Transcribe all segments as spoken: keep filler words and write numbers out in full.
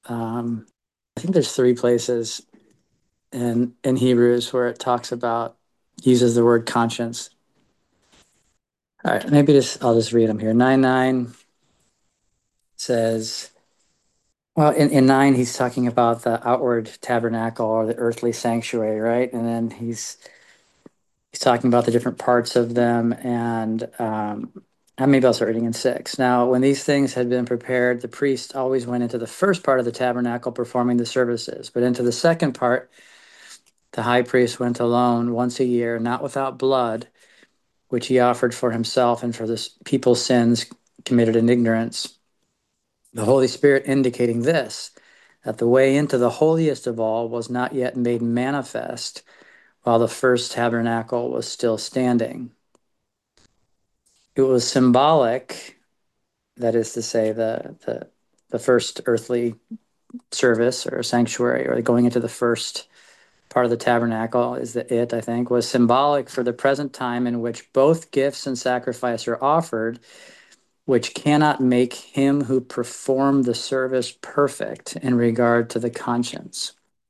Um, I think there's three places in in Hebrews where it talks about uses the word conscience. All right, maybe just I'll just read them here. Nine nine says, well, in, in nine he's talking about the outward tabernacle or the earthly sanctuary, right? And then he's he's talking about the different parts of them, and um, and maybe I'll start reading in six. Now, when these things had been prepared, the priest always went into the first part of the tabernacle performing the services, but into the second part the high priest went alone once a year, not without blood, which he offered for himself and for the people's sins committed in ignorance. The Holy Spirit indicating this, that the way into the holiest of all was not yet made manifest while the first tabernacle was still standing. It was symbolic, that is to say, the, the, the first earthly service or sanctuary, or going into the first part of the tabernacle is the it, I think, was symbolic for the present time in which both gifts and sacrifice are offered, which cannot make him who performed the service perfect in regard to the conscience.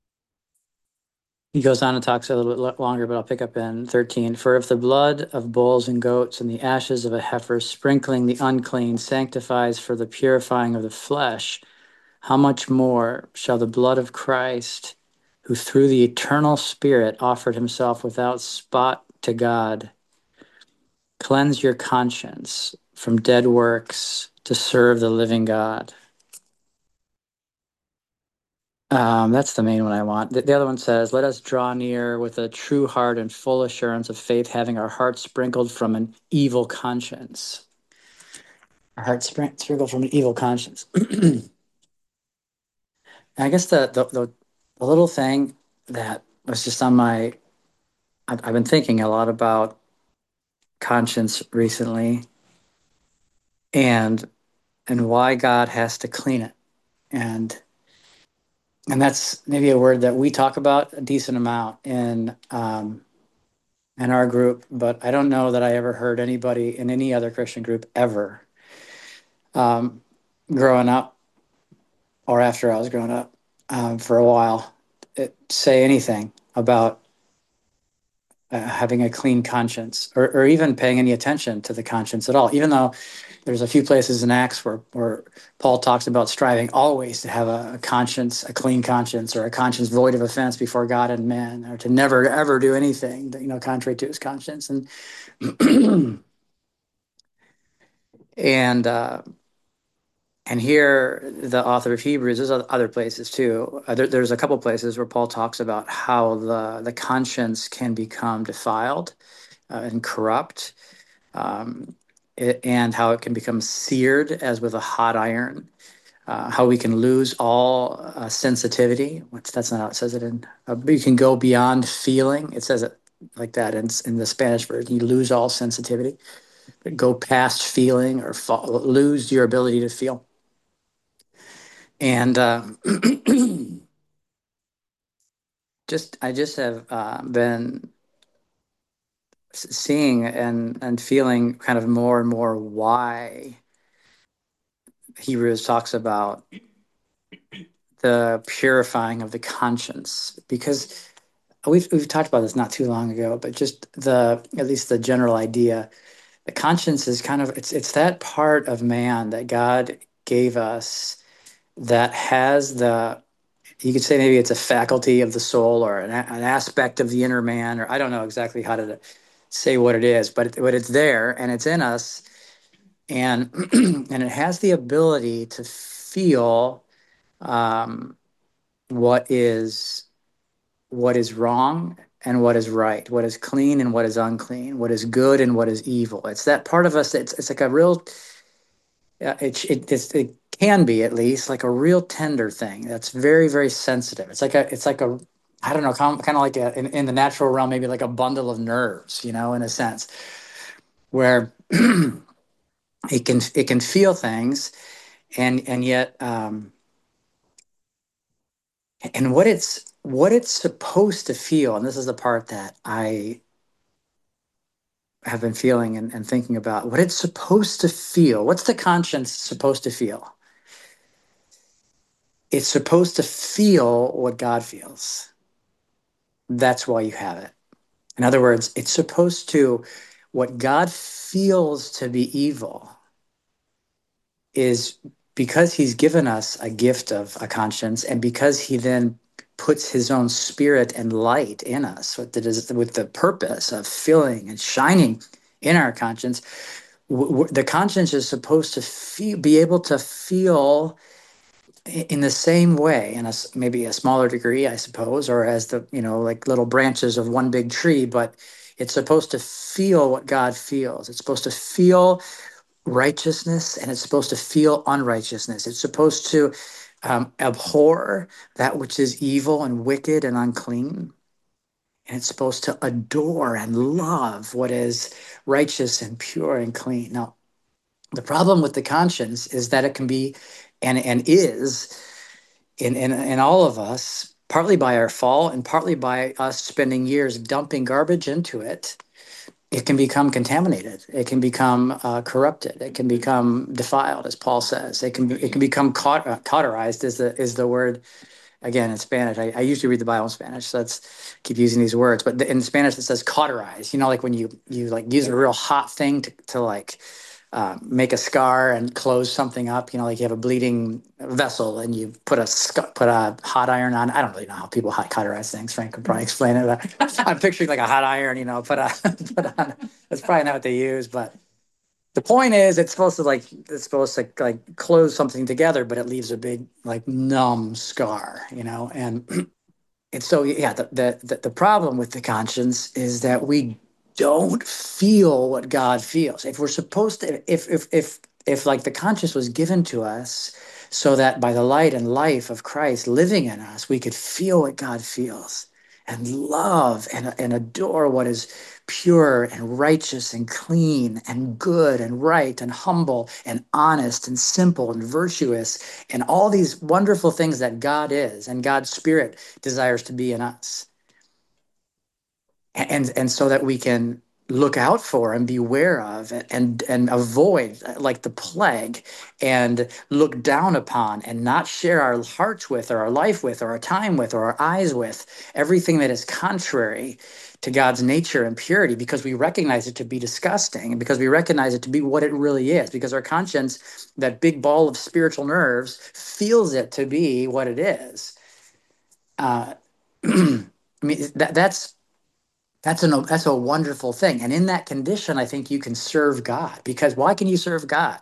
He goes on and talks a little bit longer, but I'll pick up in thirteen. For if the blood of bulls and goats and the ashes of a heifer sprinkling the unclean sanctifies for the purifying of the flesh, how much more shall the blood of Christ, who through the eternal Spirit offered himself without spot to God, cleanse your conscience from dead works to serve the living God? Um, that's the main one I want. The, the other one says, let us draw near with a true heart and full assurance of faith, having our hearts sprinkled from an evil conscience. Our hearts sprin- sprinkled from an evil conscience. I guess the, the, the, the little thing that was just on my, I've, I've been thinking a lot about conscience recently, and and why God has to clean it. And and that's maybe a word that we talk about a decent amount in um, in our group, but I don't know that I ever heard anybody in any other Christian group ever, um, growing up or after I was growing up, um, for a while, it, say anything about uh, having a clean conscience, or, or even paying any attention to the conscience at all, even though there's a few places in Acts where, where Paul talks about striving always to have a, a conscience, a clean conscience, or a conscience void of offense before God and men, or to never ever do anything that, you know, contrary to his conscience. And and uh, and here the author of Hebrews, there's other places too. Uh, there, there's a couple places where Paul talks about how the the conscience can become defiled uh, and corrupt, um, it, and how it can become seared as with a hot iron. Uh, how we can lose all uh, sensitivity. Which that's not how it says it in. Uh, you can go beyond feeling. It says it like that in, in the Spanish version. You lose all sensitivity, go past feeling, or fall, lose your ability to feel. And uh, just I just have uh, been seeing and and feeling kind of more and more why Hebrews talks about the purifying of the conscience, because we've we've talked about this not too long ago, but just the at least the general idea, the conscience is kind of it's it's that part of man that God gave us that has the, you could say maybe it's a faculty of the soul, or an, an aspect of the inner man, or I don't know exactly how to say what it is, but it, but it's there and it's in us, and and it has the ability to feel um, what is what is wrong and what is right, what is clean and what is unclean, what is good and what is evil. It's that part of us. It's it's like a real. Uh, it it it's, it can be at least like a real tender thing that's very very sensitive. It's like a it's like a I don't know, kind of, kind of like a, in, in the natural realm, maybe like a bundle of nerves, you know, in a sense, where it can it can feel things, and and yet um, and what it's what it's supposed to feel, and this is the part that I have been feeling and, and thinking about, what it's supposed to feel. What's the conscience supposed to feel? it's supposed to feel what God feels. That's why you have it. In other words, it's supposed to, what God feels to be evil is because he's given us a gift of a conscience, and because he then puts his own spirit and light in us with the, with the purpose of filling and shining in our conscience, w- w- the conscience is supposed to feel, be able to feel in the same way, in a maybe a smaller degree, I suppose, or as the, you know, like little branches of one big tree, but it's supposed to feel what God feels. It's supposed to feel righteousness, and it's supposed to feel unrighteousness. It's supposed to um, abhor that which is evil and wicked and unclean. And it's supposed to adore and love what is righteous and pure and clean. Now, the problem with the conscience is that it can be, and, and is, in, in, in all of us, partly by our fall and partly by us spending years dumping garbage into it. It can become contaminated. It can become uh, corrupted. It can become defiled, as Paul says. It can be, it can become caut- uh, cauterized. Is the is the word again in Spanish? I, I usually read the Bible in Spanish, so let's keep using these words. But in Spanish, it says cauterize. You know, like when you you like use a real hot thing to to like uh, make a scar and close something up. You know, like you have a bleeding vessel and you put a sc- put a hot iron on. I don't really know how people hot cauterize things. Frank could probably explain it. But I'm picturing like a hot iron. You know, put a put on. That's probably not what they use, but the point is, it's supposed to like it's supposed to like close something together, but it leaves a big like numb scar. You know, and and so yeah, the, the the the problem with the conscience is that we don't feel what God feels. If we're supposed to, if if if if like the conscience was given to us so that by the light and life of Christ living in us, we could feel what God feels and love and and adore what is pure and righteous and clean and good and right and humble and honest and simple and virtuous and all these wonderful things that God is and God's Spirit desires to be in us, and and so that we can look out for and beware of and and avoid like the plague, and look down upon and not share our hearts with or our life with or our time with or our eyes with everything that is contrary to God's nature and purity, because we recognize it to be disgusting and because we recognize it to be what it really is, because our conscience, that big ball of spiritual nerves, feels it to be what it is. uh, I mean, that, that's that's a that's a wonderful thing, and in that condition, I think you can serve God. Because why can you serve God?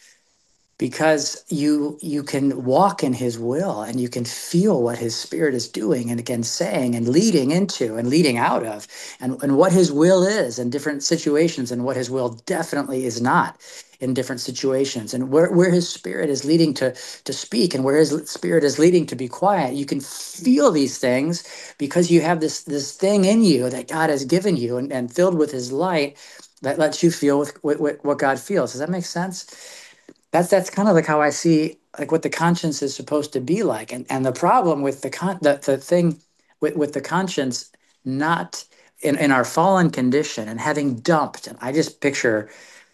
Because you you can walk in his will and you can feel what his spirit is doing and again saying and leading into and leading out of, and, and what his will is in different situations and what his will definitely is not in different situations, and where, where his spirit is leading to to speak and where his spirit is leading to be quiet. You can feel these things because you have this this thing in you that God has given you, and, and filled with his light, that lets you feel with, with, with what God feels. Does that make sense? That's that's kind of like how I see like what the conscience is supposed to be like. And and the problem with the con the, the thing with, with the conscience, not in, in our fallen condition and having dumped, and I just picture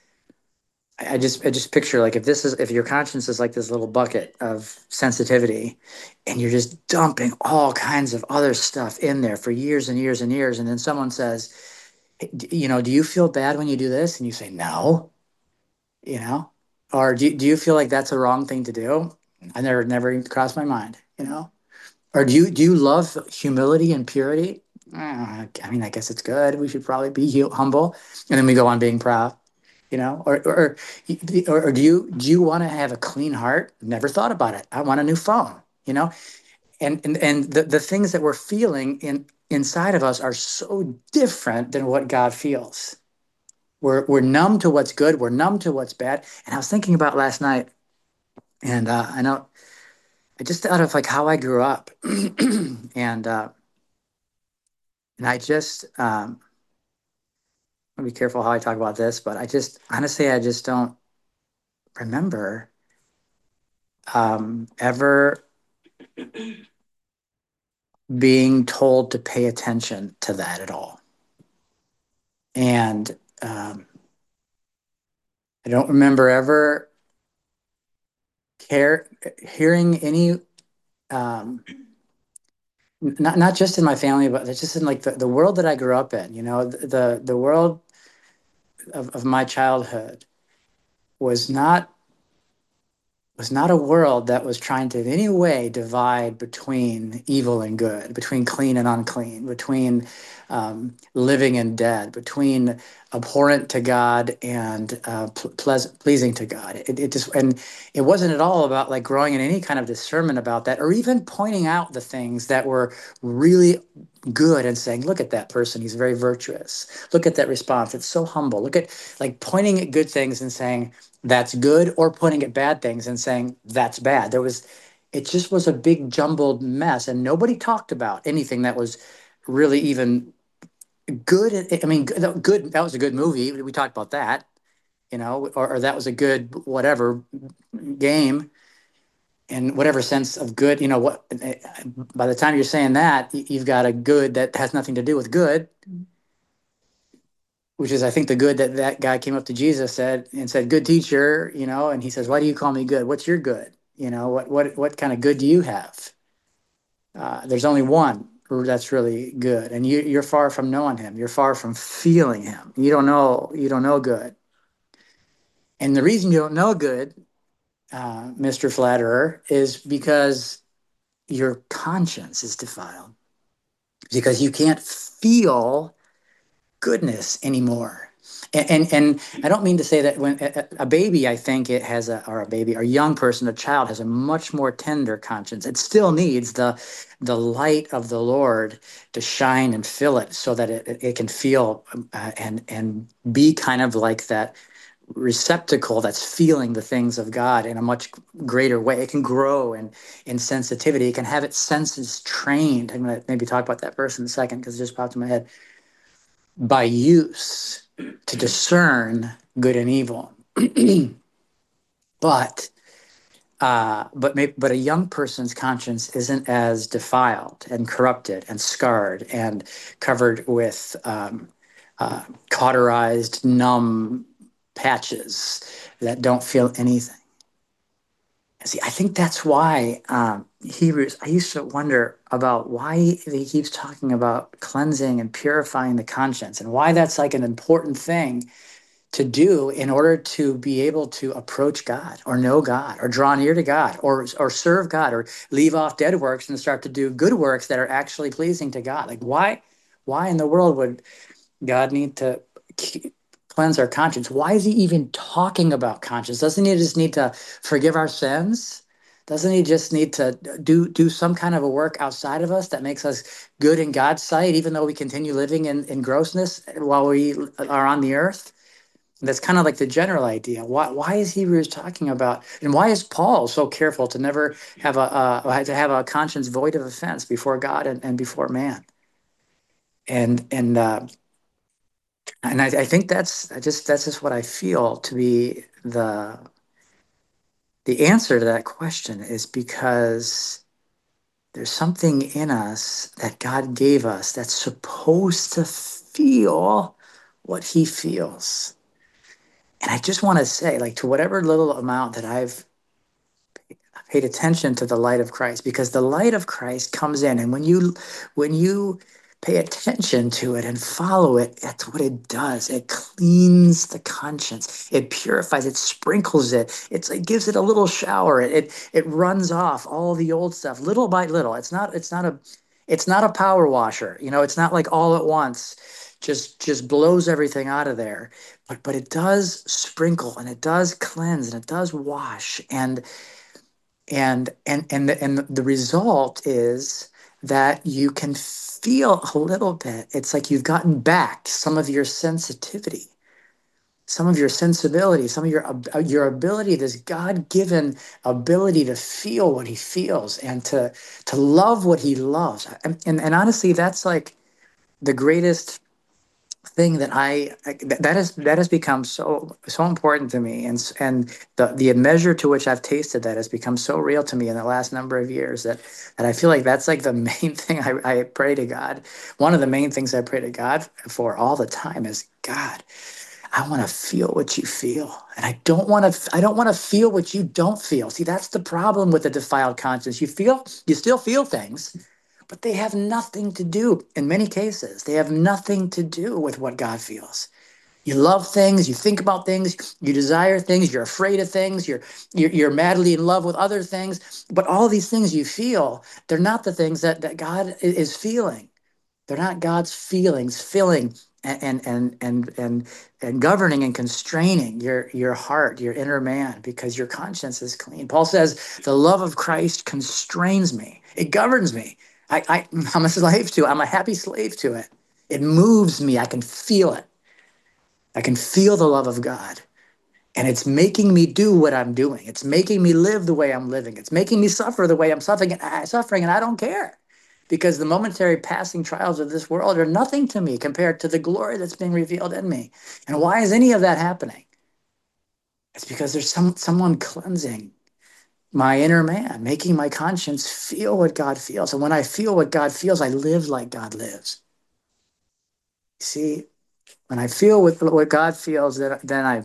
I I just I just picture like if this is if your conscience is like this little bucket of sensitivity, and you're just dumping all kinds of other stuff in there for years and years and years, and then someone says, "Hey, d- you know, do you feel bad when you do this?" And you say, "No." You know, or do, do you feel like that's a wrong thing to do? I never never even crossed my mind, you know. Or do you do you love humility and purity? Uh, I mean, I guess it's good. We should probably be hu- humble, and then we go on being proud, you know. Or or or, or do you do you want to have a clean heart? Never thought about it. I want a new phone, you know. And and and the, the things that we're feeling in inside of us are so different than what God feels. We're we're numb to what's good. We're numb to what's bad. And I was thinking about last night, and uh, I know I just thought of like how I grew up, and uh, and I just um, I'll be careful how I talk about this, but I just honestly I just don't remember um, ever being told to pay attention to that at all, and um, I don't remember ever care hearing any. um, not not just in my family, but it's just in like the, the world that I grew up in. You know, the the, the world of, of my childhood was not was not a world that was trying to in any way divide between evil and good, between clean and unclean, between um, living and dead, between abhorrent to God and uh, ple- pleas- pleasing to God. It, it just and it wasn't at all about like growing in any kind of discernment about that, or even pointing out the things that were really good and saying, "Look at that person; he's very virtuous. Look at that response; it's so humble. Look at like pointing at good things and saying." That's good, or pointing at bad things and saying that's bad. There was, it just was a big jumbled mess, and nobody talked about anything that was really even good. I I mean, good. good- That was a good movie. We talked about that, you know, or, or that was a good whatever game in whatever sense of good. You know what? By the time you're saying that, y- you've got a good that has nothing to do with good, which is I think the good that that guy came up to Jesus said and said, "Good teacher," you know, and he says, "Why do you call me good? What's your good? You know, what what what kind of good do you have? Uh, there's only one that's really good, and you you're far from knowing him. You're far from feeling him. You don't know you don't know good, and the reason you don't know good, uh, Mister Flatterer, is because your conscience is defiled, because you can't feel goodness anymore. And, and and I don't mean to say that when a, a baby, I think it has a or a baby, or a young person, a child has a much more tender conscience. It still needs the the light of the Lord to shine and fill it, so that it, it, it can feel uh, and and be kind of like that receptacle that's feeling the things of God in a much greater way. It can grow in in sensitivity. It can have its senses trained. I'm going to maybe talk about that verse in a second because it just popped in my head by use to discern good and evil. but uh, but may, but a young person's conscience isn't as defiled and corrupted and scarred and covered with um, uh, cauterized, numb patches that don't feel anything. See, I think that's why um, Hebrews. I used to wonder about why he keeps talking about cleansing and purifying the conscience, and why that's like an important thing to do in order to be able to approach God or know God or draw near to God or or serve God or leave off dead works and start to do good works that are actually pleasing to God. Like why why in the world would God need to k- cleanse our conscience? Why is he even talking about conscience? Doesn't he just need to forgive our sins? Doesn't he just need to do do some kind of a work outside of us that makes us good in God's sight, even though we continue living in, in grossness while we are on the earth? That's kind of like the general idea. Why why is Hebrews talking about, and why is Paul so careful to never have a uh, to have a conscience void of offense before God and, and before man? And and uh, and I, I think that's I just that's just what I feel to be the the answer to that question is because there's something in us that God gave us that's supposed to feel what He feels. And I just want to say, like, to whatever little amount that I've paid attention to the light of Christ, because the light of Christ comes in, and when you when you pay attention to it and follow it, that's what it does. It cleans the conscience, it purifies, it sprinkles it, it's it gives it a little shower, it it, it runs off all the old stuff little by little. It's not it's not a it's not a power washer, you know, it's not like all at once just just blows everything out of there, but but it does sprinkle, and it does cleanse, and it does wash, and and and and the, and the result is that you can feel a little bit. It's like you've gotten back some of your sensitivity, some of your sensibility, some of your ab- uh, your ability, this God-given ability to feel what He feels and to to love what He loves. And and, and honestly, that's like the greatest thing that I I- that that has that has become so so important to me, and s- and the the measure to which I've tasted that has become so real to me in the last number of years that that I feel like that's like the main thing I, I pray to God. One of the main things I pray to God for all the time is, God, I want to feel what you feel. And I don't want to I don't want to feel what you don't feel. See, that's the problem with a defiled conscience. You feel you still feel things, but they have nothing to do, in many cases, they have nothing to do with what God feels. You love things, you think about things, you desire things, you're afraid of things, you're, you're you're madly in love with other things, but all these things you feel, they're not the things that, that God i- is feeling. They're not God's feelings filling and and and and and, and governing and constraining your your heart, your inner man, because your conscience is clean. Paul says, the love of Christ constrains me. It governs me. I, I I'm a slave to it. I'm a happy slave to it. It moves me. I can feel it. I can feel the love of God. And it's making me do what I'm doing. It's making me live the way I'm living. It's making me suffer the way I'm suffering, and I, suffering, and I don't care. Because the momentary passing trials of this world are nothing to me compared to the glory that's being revealed in me. And why is any of that happening? It's because there's some someone cleansing my inner man, making my conscience feel what God feels. And when I feel what God feels, I live like God lives. See, when I feel what, what God feels, then, then I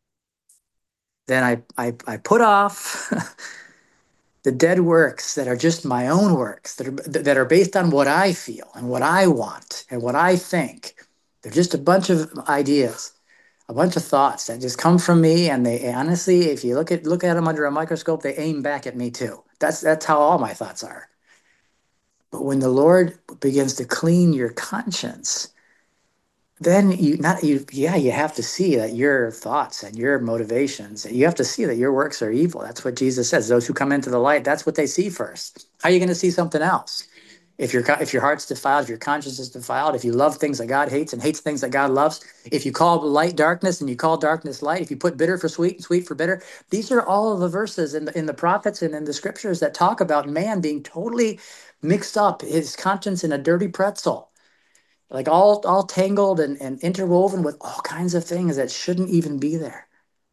then I, I, I put off the dead works that are just my own works, that are, that are based on what I feel and what I want and what I think. They're just a bunch of ideas, a bunch of thoughts that just come from me. And they honestly, if you look at look at them under a microscope, they aim back at me too. That's that's how all my thoughts are. But when the Lord begins to clean your conscience, then you not you yeah you have to see that your thoughts and your motivations, you have to see that your works are evil. That's what Jesus says. Those who come into the light, that's what they see first. How are you going to see something else if your if your heart's defiled, if your conscience is defiled, if you love things that God hates and hates things that God loves, if you call light darkness and you call darkness light, if you put bitter for sweet and sweet for bitter? These are all of the verses in the, in the prophets and in the scriptures that talk about man being totally mixed up, his conscience in a dirty pretzel, like all all tangled and, and interwoven with all kinds of things that shouldn't even be there.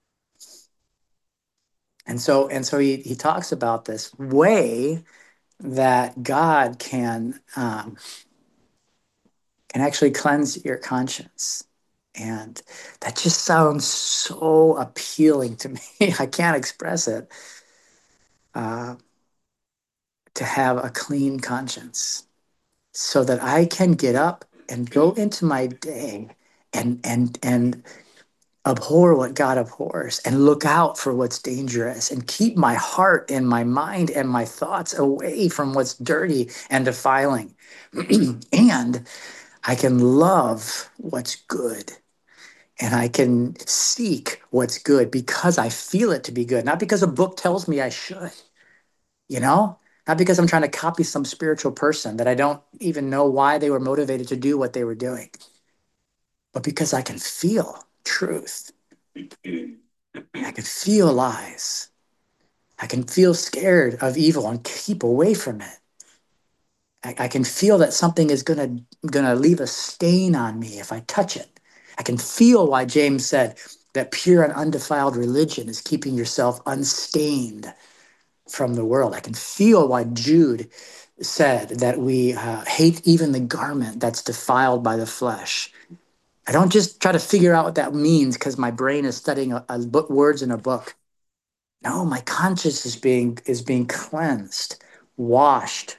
And so and so he he talks about this way that God can um, can actually cleanse your conscience. And that just sounds so appealing to me. I can't express it. Uh, to have a clean conscience so that I can get up and go into my day and and and abhor what God abhors and look out for what's dangerous and keep my heart and my mind and my thoughts away from what's dirty and defiling. And I can love what's good and I can seek what's good because I feel it to be good, not because a book tells me I should, you know? Not because I'm trying to copy some spiritual person that I don't even know why they were motivated to do what they were doing, but because I can feel truth. I can feel lies. I can feel scared of evil and keep away from it. I, I can feel that something is gonna gonna leave a stain on me if I touch it. I can feel why James said that pure and undefiled religion is keeping yourself unstained from the world. I can feel why Jude said that we uh, hate even the garment that's defiled by the flesh. I don't just try to figure out what that means because my brain is studying a, a book, words in a book. No, my conscience is being is being cleansed, washed,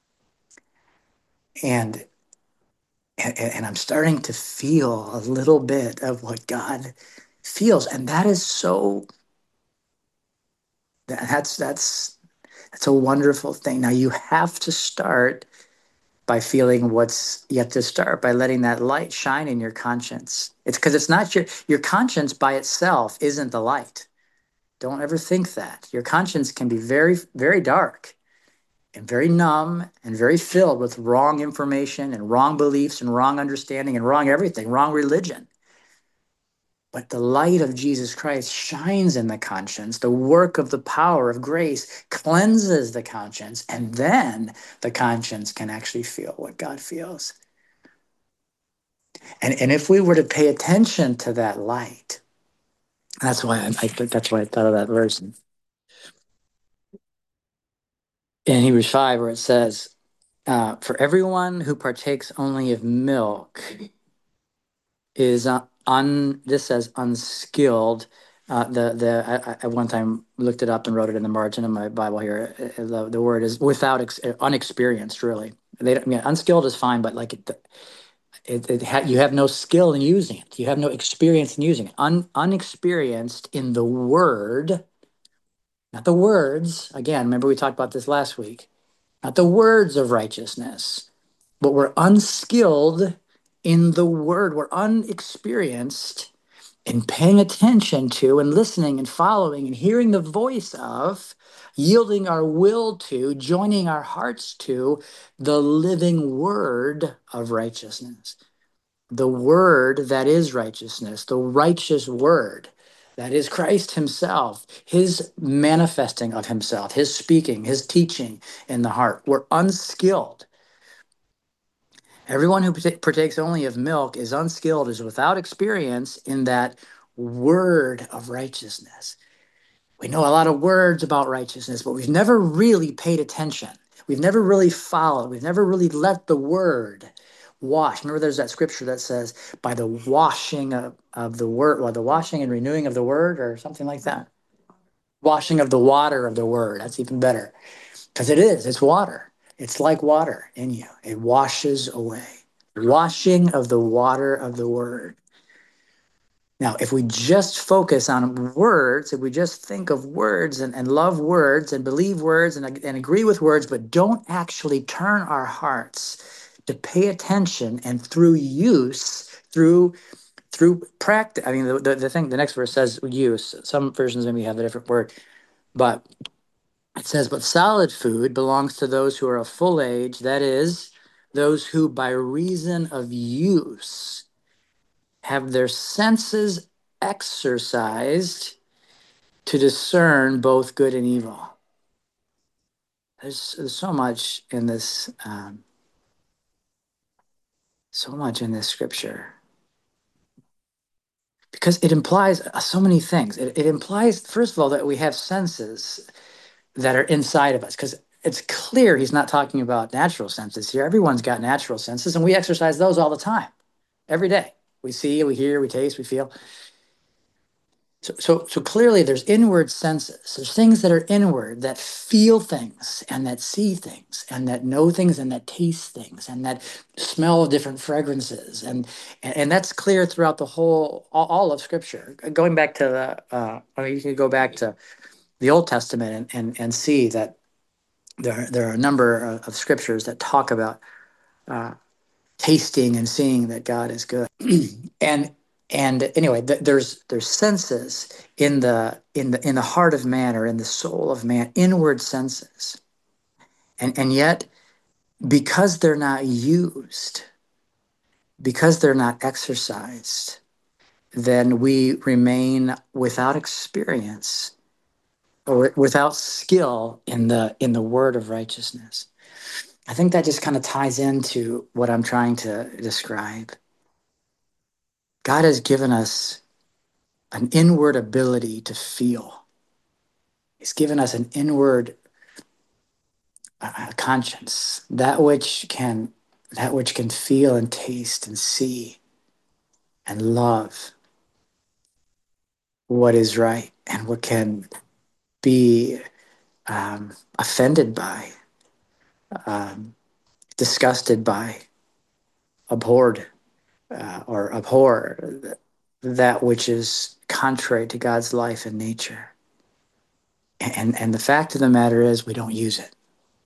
and and, and I'm starting to feel a little bit of what God feels, and that is so. That's that's that's a wonderful thing. Now you have to start by feeling what's yet to start, by letting that light shine in your conscience. It's because it's not your your conscience by itself isn't the light. Don't ever think that. Your conscience can be very, very dark and very numb and very filled with wrong information and wrong beliefs and wrong understanding and wrong everything, wrong religion. But the light of Jesus Christ shines in the conscience. The work of the power of grace cleanses the conscience, and then the conscience can actually feel what God feels. And, and if we were to pay attention to that light, that's why I, I that's why I thought of that verse in, in Hebrews five, where it says, uh, "For everyone who partakes only of milk is uh, un. This says unskilled. Uh, the the I, I I one time looked it up and wrote it in the margin of my Bible here. Uh, The, the word is without ex, uh, unexperienced. Really, they don't, I mean, unskilled is fine, but like it, it, it ha, you have no skill in using it. You have no experience in using it. Un, unexperienced in the word, not the words. Again, remember we talked about this last week. Not the words of righteousness, but we're unskilled in the word. We're unexperienced in paying attention to and listening and following and hearing the voice of, yielding our will to, joining our hearts to the living word of righteousness. The word that is righteousness, the righteous word that is Christ himself, his manifesting of himself, his speaking, his teaching in the heart. We're unskilled. Everyone who parta- partakes only of milk is unskilled, is without experience in that word of righteousness. We know a lot of words about righteousness, but we've never really paid attention. We've never really followed. We've never really let the word wash. Remember, there's that scripture that says, by the washing of, of the word, or the washing and renewing of the word, or something like that. Washing of the water of the word. That's even better. Because it is, it's water. It's like water in you. It washes away. Washing of the water of the word. Now, if we just focus on words, if we just think of words and, and love words and believe words and, and agree with words, but don't actually turn our hearts to pay attention and through use, through through practice. I mean, the, the, the thing, the next verse says use. Some versions maybe have a different word, but it says, but solid food belongs to those who are of full age, that is, those who by reason of use have their senses exercised to discern both good and evil. There's, there's so much in this, um, so much in this scripture because it implies uh, so many things. It, it implies, first of all, that we have senses that are inside of us because it's clear he's not talking about natural senses here. Everyone's got natural senses, and we exercise those all the time, every day. We see, we hear, we taste, we feel. So, so, so clearly there's inward senses. There's things that are inward that feel things and that see things and that know things and that taste things and that smell different fragrances. And, and, and that's clear throughout the whole, all, all of scripture. Going back to the, uh, I mean, you can go back to the Old Testament and, and, and see that there, there are a number of, of scriptures that talk about uh, tasting and seeing that God is good. and and anyway, th- there's there's senses in the in the in the heart of man or in the soul of man, inward senses, and and yet because they're not used, because they're not exercised, then we remain without experience or without skill in the in the word of righteousness. I think that just kind of ties into what I'm trying to describe. God has given us an inward ability to feel. He's given us an inward uh, conscience, that which can that which can feel and taste and see and love what is right and what can be um, offended by, um, disgusted by, abhorred uh, or abhor that which is contrary to God's life and nature. And, and the fact of the matter is we don't use it.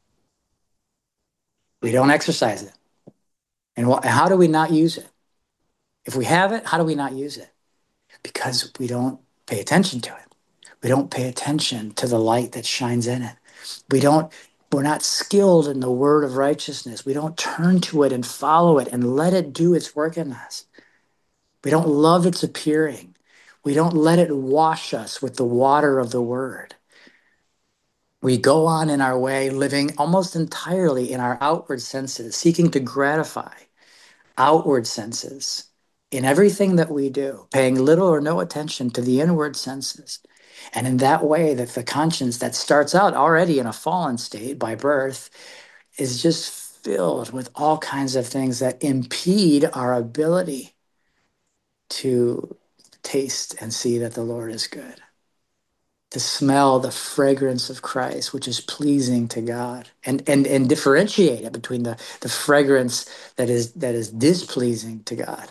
We don't exercise it. And wh- how do we not use it? If we have it, how do we not use it? Because we don't pay attention to it. We don't pay attention to the light that shines in it. We don't, we're not skilled in the word of righteousness. We don't turn to it and follow it and let it do its work in us. We don't love its appearing. We don't let it wash us with the water of the word. We go on in our way, living almost entirely in our outward senses, seeking to gratify outward senses in everything that we do, paying little or no attention to the inward senses. And in that way, that the conscience that starts out already in a fallen state by birth is just filled with all kinds of things that impede our ability to taste and see that the Lord is good, to smell the fragrance of Christ, which is pleasing to God, and and and differentiate it between the the fragrance that is that is displeasing to God.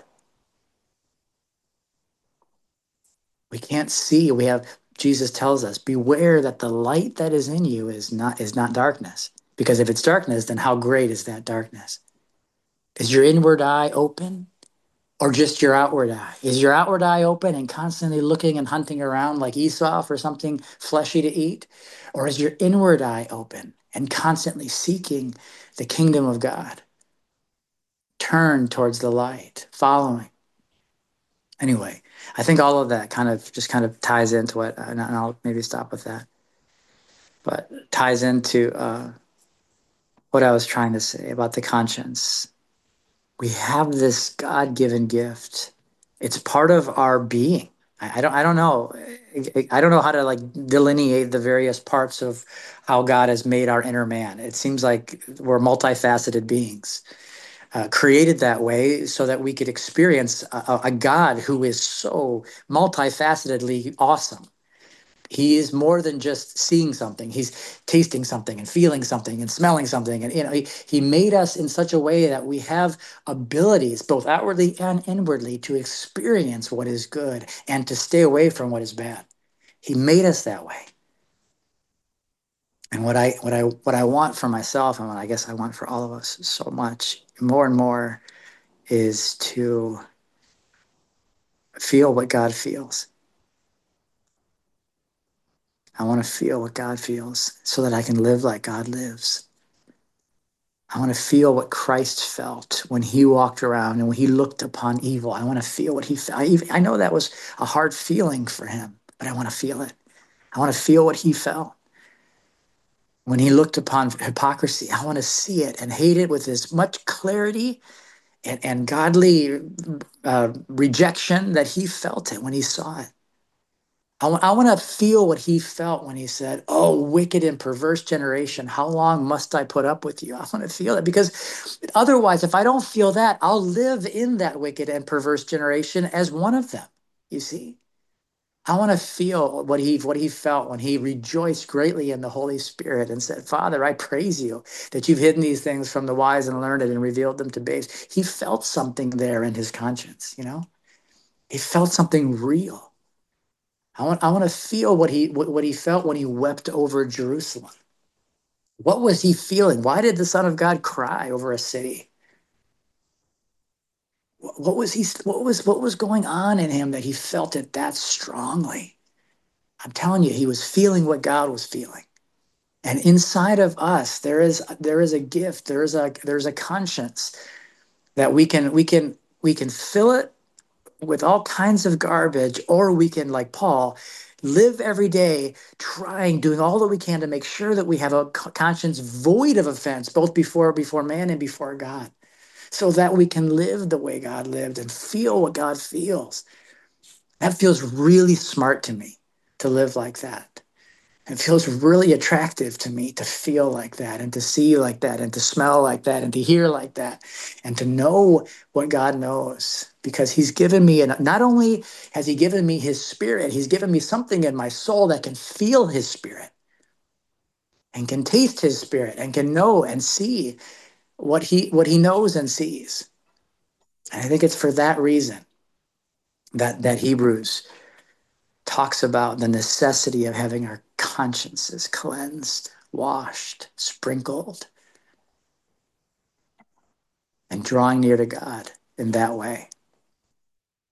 We can't see. We have Jesus tells us, beware that the light that is in you is not is not darkness. Because if it's darkness, then how great is that darkness? Is your inward eye open? Or just your outward eye? Is your outward eye open and constantly looking and hunting around like Esau for something fleshy to eat? Or is your inward eye open and constantly seeking the kingdom of God? Turn towards the light, following. Anyway, I think all of that kind of just kind of ties into what, and I'll maybe stop with that, but ties into uh, what I was trying to say about the conscience. We have this God-given gift. It's part of our being. I, I don't I don't know. I, I don't know how to like delineate the various parts of how God has made our inner man. It seems like we're multifaceted beings, uh, created that way so that we could experience a, a God who is so multifacetedly awesome. He is more than just seeing something. He's tasting something and feeling something and smelling something. And, you know, he, he made us in such a way that we have abilities, both outwardly and inwardly, to experience what is good and to stay away from what is bad. He made us that way. And what I, what I, what I want for myself, and what I guess I want for all of us so much more and more, is to feel what God feels. I want to feel what God feels so that I can live like God lives. I want to feel what Christ felt when he walked around and when he looked upon evil. I want to feel what he felt. I, even, I know that was a hard feeling for him, but I want to feel it. I want to feel what he felt. When he looked upon hypocrisy, I want to see it and hate it with as much clarity and, and godly uh, rejection that he felt it when he saw it. I want, I want to feel what he felt when he said, "Oh, wicked and perverse generation, how long must I put up with you?" I want to feel it because otherwise, if I don't feel that, I'll live in that wicked and perverse generation as one of them. You see, I want to feel what he what he felt when he rejoiced greatly in the Holy Spirit and said, "Father, I praise you that you've hidden these things from the wise and learned and revealed them to babes." He felt something there in his conscience. You know, he felt something real. I want, I want to feel what he what, what he felt when he wept over Jerusalem. What was he feeling? Why did the Son of God cry over a city? What, what was he what was what was going on in him that he felt it that strongly? I'm telling you, he was feeling what God was feeling. And inside of us, there is there is a gift, there is a there's a conscience that we can we can we can fill it with all kinds of garbage, or we can, like Paul, live every day trying, doing all that we can to make sure that we have a conscience void of offense, both before before man and before God, so that we can live the way God lived and feel what God feels. That feels really smart to me, to live like that. It feels really attractive to me to feel like that and to see like that and to smell like that and to hear like that and to know what God knows, because he's given me, and not only has he given me his spirit, he's given me something in my soul that can feel his spirit and can taste his spirit and can know and see what he what he knows and sees. And I think it's for that reason that that Hebrews talks about the necessity of having our consciences cleansed, washed, sprinkled, and drawing near to God in that way.